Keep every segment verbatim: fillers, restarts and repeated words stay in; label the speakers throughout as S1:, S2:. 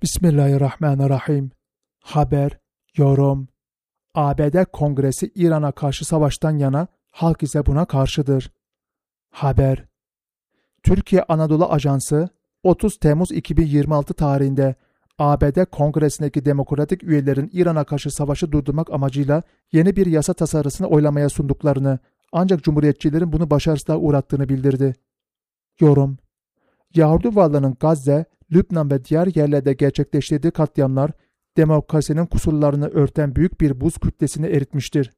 S1: Bismillahirrahmanirrahim. Haber, yorum. A B D Kongresi İran'a karşı savaştan yana, halk ise buna karşıdır. Haber. Türkiye Anadolu Ajansı otuz Temmuz iki bin yirmi altı tarihinde A B D Kongresi'ndeki demokratik üyelerin İran'a karşı savaşı durdurmak amacıyla yeni bir yasa tasarısını oylamaya sunduklarını, ancak Cumhuriyetçilerin bunu başarısızlığa uğrattığını bildirdi. Yorum. Yahudi varlığının Gazze, Lübnan ve diğer yerlerde gerçekleştirdiği katliamlar, demokrasinin kusurlarını örten büyük bir buz kütlesini eritmiştir.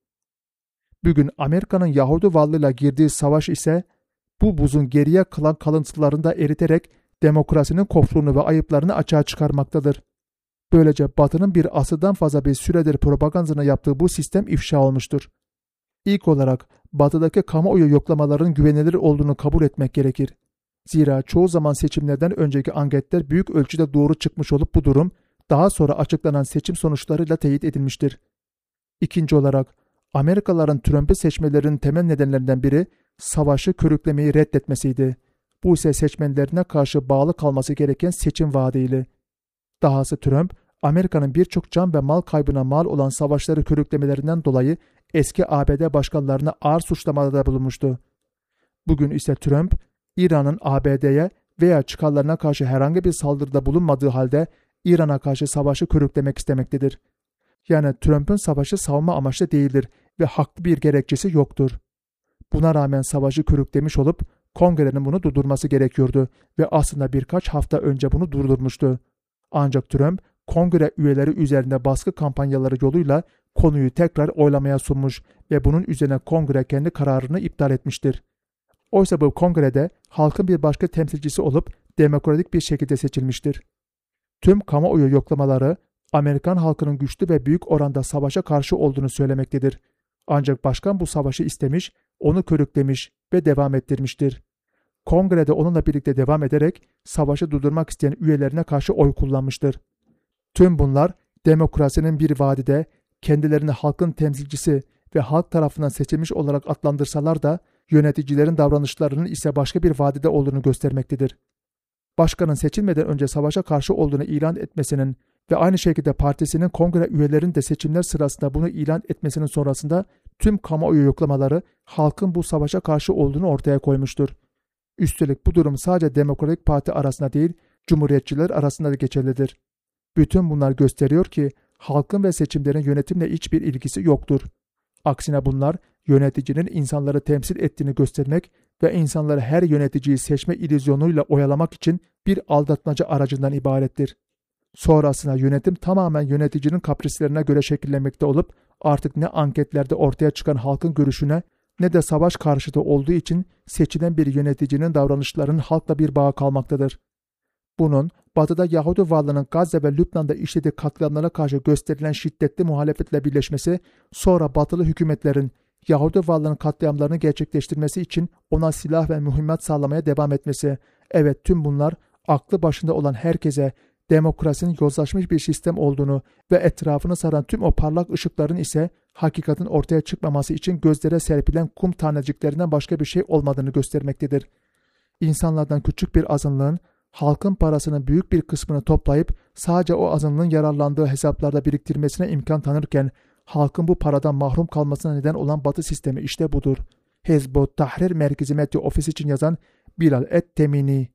S1: Bugün Amerika'nın Yahudi varlığıyla girdiği savaş ise, bu buzun geriye kalan kalıntılarını da eriterek demokrasinin kopluğunu ve ayıplarını açığa çıkarmaktadır. Böylece Batı'nın bir asırdan fazla bir süredir propagandasını yaptığı bu sistem ifşa olmuştur. İlk olarak Batı'daki kamuoyu yoklamaların güvenilir olduğunu kabul etmek gerekir. Zira çoğu zaman seçimlerden önceki anketler büyük ölçüde doğru çıkmış olup bu durum daha sonra açıklanan seçim sonuçlarıyla teyit edilmiştir. İkinci olarak Amerikalıların Trump'ı seçmelerinin temel nedenlerinden biri savaşı körüklemeyi reddetmesiydi. Bu ise seçmenlerine karşı bağlı kalması gereken seçim vaadiydi. Dahası Trump, Amerika'nın birçok can ve mal kaybına mal olan savaşları körüklemelerinden dolayı eski A B D başkanlarına ağır suçlamalarda bulunmuştu. Bugün ise Trump, İran'ın A B D'ye veya çıkarlarına karşı herhangi bir saldırıda bulunmadığı halde İran'a karşı savaşı körüklemek istemektedir. Yani Trump'ın savaşı savunma amaçlı değildir ve haklı bir gerekçesi yoktur. Buna rağmen savaşı körüklemiş olup Kongre'nin bunu durdurması gerekiyordu ve aslında birkaç hafta önce bunu durdurmuştu. Ancak Trump, Kongre üyeleri üzerinde baskı kampanyaları yoluyla konuyu tekrar oylamaya sunmuş ve bunun üzerine Kongre kendi kararını iptal etmiştir. Oysa bu Kongre'de halkın bir başka temsilcisi olup demokratik bir şekilde seçilmiştir. Tüm kamuoyu yoklamaları Amerikan halkının güçlü ve büyük oranda savaşa karşı olduğunu söylemektedir. Ancak başkan bu savaşı istemiş, onu körüklemiş ve devam ettirmiştir. Kongrede onunla birlikte devam ederek savaşı durdurmak isteyen üyelerine karşı oy kullanmıştır. Tüm bunlar demokrasinin bir vadide kendilerini halkın temsilcisi ve halk tarafından seçilmiş olarak adlandırsalar da yöneticilerin davranışlarının ise başka bir vadide olduğunu göstermektedir. Başkanın seçilmeden önce savaşa karşı olduğunu ilan etmesinin ve aynı şekilde partisinin kongre üyelerinin de seçimler sırasında bunu ilan etmesinin sonrasında tüm kamuoyu yoklamaları halkın bu savaşa karşı olduğunu ortaya koymuştur. Üstelik bu durum sadece Demokratik Parti arasında değil, Cumhuriyetçiler arasında da geçerlidir. Bütün bunlar gösteriyor ki halkın ve seçimlerin yönetimle hiçbir ilgisi yoktur. Aksine bunlar yöneticinin insanları temsil ettiğini göstermek ve insanları her yöneticiyi seçme illüzyonuyla oyalamak için bir aldatmaca aracından ibarettir. Sonrasında yönetim tamamen yöneticinin kaprislerine göre şekillenmekte olup artık ne anketlerde ortaya çıkan halkın görüşüne ne de savaş karşıtı olduğu için seçilen bir yöneticinin davranışlarının halkla bir bağı kalmaktadır. Bunun Batı'da Yahudi varlığının Gazze ve Lübnan'da işlediği katliamlara karşı gösterilen şiddetli muhalefetle birleşmesi, sonra Batılı hükümetlerin Yahudi varlığının katliamlarını gerçekleştirmesi için ona silah ve mühimmat sağlamaya devam etmesi, evet tüm bunlar aklı başında olan herkese demokrasinin yozlaşmış bir sistem olduğunu ve etrafını saran tüm o parlak ışıkların ise hakikatin ortaya çıkmaması için gözlere serpilen kum taneciklerinden başka bir şey olmadığını göstermektedir. İnsanlardan küçük bir azınlığın halkın parasının büyük bir kısmını toplayıp sadece o azınlığın yararlandığı hesaplarda biriktirmesine imkan tanırken halkın bu paradan mahrum kalmasına neden olan Batı sistemi işte budur. Hezb-ı Tahrir Merkezi Medya Ofisi için yazan Bilal Et-Temini.